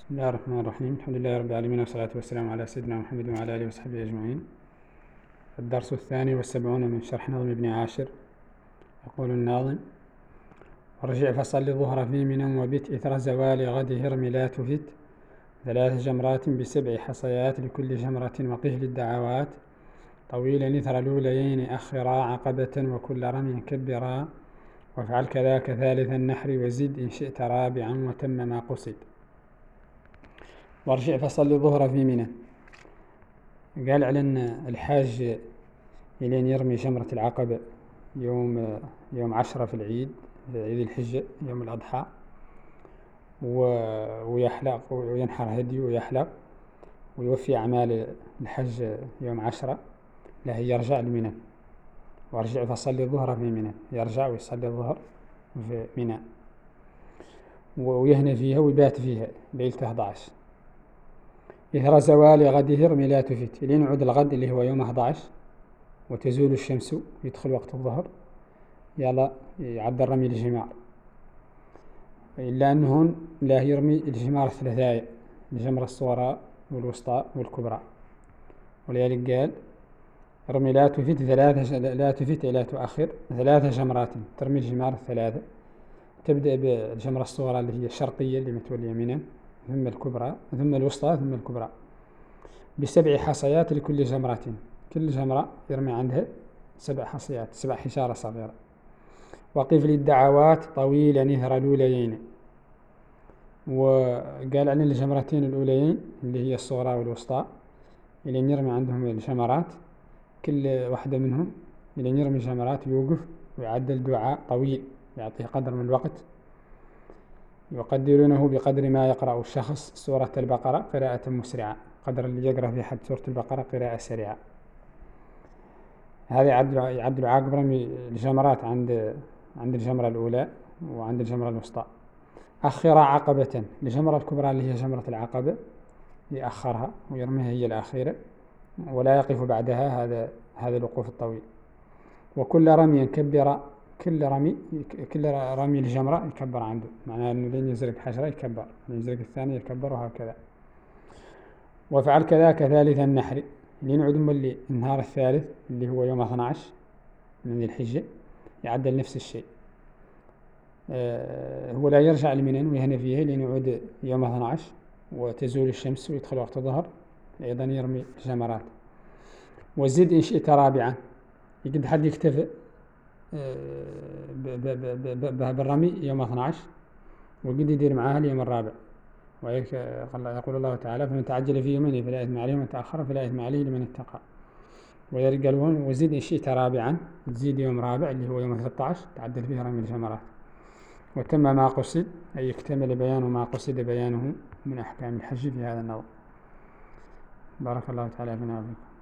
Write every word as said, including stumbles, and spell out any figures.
بسم الله الرحمن الرحيم. الحمد لله رب العالمين، والصلاة والسلام على سيدنا محمد وعلى آله وصحبه أجمعين. الدرس الثاني والسبعون من شرح نظم ابن عاشر. يقول الناظم: ارجع فصل الظهر في منى وبت إثر زوال غد هرم لا تفت ثلاث جمرات بسبع حصيات لكل جمرة وقه للدعوات طويلا إثر الأوليين أخرا عقبة وكل رمي كبرا وافعل كذاك ثالث النحر وزد إن شئت رابعا وتم ما قصد. وارجع فصل الظهر في منى. قال على أن الحاج يلين يرمي جمرة العقبة يوم يوم عشرة في العيد، في عيد الحجة يوم الأضحى، ويحلق وينحر هدي ويحلق ويوفي أعمال الحج يوم عشرة، لا يرجع لمنى. وارجع فصلي الظهر في منى، يرجع ويصلي الظهر في منى ويهنى فيها ويبات فيها ليلة أحد عشر. إثر زوال غد هرم لا تفت، لين يعود الغد اللي هو يوم أحد عشر وتزول الشمس ويدخل وقت الظهر، يلا يعد الرمي الجمار، إلا أنه لا يرمي الجمار الثلاثاء، الجمرة الصغرى والوسطى والكبرى. ولذلك قال: رمي لا تفت ثلاثة لا تفت لا تؤخر ثلاث جمرات، ترمي الجمار الثلاثة، تبدأ بالجمرة الصغرى اللي هي الشرقية اللي متولية منى، ثم الكبرى، ثم الوسطى، ثم الكبرى، بسبع حصيات لكل جمرة، كل جمرة يرمي عندها سبع حصيات، سبع حشارة صغيرة. وقف للدعوات طويلا نهر الأوليين. وقال عن الجمرتين الأوليين اللي هي الصغرى والوسطى، اللي يرمي عندهم الجمرات كل واحدة منهم اللي يرمي جمرات يوقف ويعدل دعاء طويل يعطيه قدر من الوقت، يقدرونه بقدر ما يقرأ الشخص سورة البقرة قراءة مسرعة، قدر اللي يقرأ في حد سورة البقرة قراءة سريعة. هذا يعدل عقب رمي الجمرات عند عند الجمرة الأولى وعند الجمرة الوسطى. أخر عقبة لجمرة الكبرى اللي هي جمرة العقبة، يأخرها ويرميها هي الأخيرة ولا يقف بعدها، هذا هذا الوقوف الطويل. وكل رمي كبر، كل رمي كل رمي الجمرة يكبر عنده، معناه أنه لين يزرق حشرة يكبر، لين يزرق الثاني يكبر، وهكذا. وفعل كذاك ثالث النحر، لين يعود مولي النهار الثالث اللي هو يوم اثني عشر من ذي الحجة يعدل نفس الشيء. آه هو لا يرجع لمنى ويهنى فيه لين يعود يوم اثني عشر وتزول الشمس ويدخل وقت الظهر، أيضا يرمي الجمرات. وزد إن شئت رابعا، يقد حد يكتفي بالرمي يوم اثني عشر وقد يدير معها اليوم الرابع. ويقول الله تعالى: فمن تعجل في يومين فلا إثم عليه ومن تأخر فلا إثم عليه لمن اتقى. وذلك قالوا: وزد إن شئت رابعا، تزيد يوم رابع اللي هو يوم ثلاثة عشر تعدل فيه رمي الجمرات. وتم ما قصد، أي اكتمل بيان ما قصد بيانه من أحكام الحج في هذا النظم. بارك الله تعالى فينا وفيكم.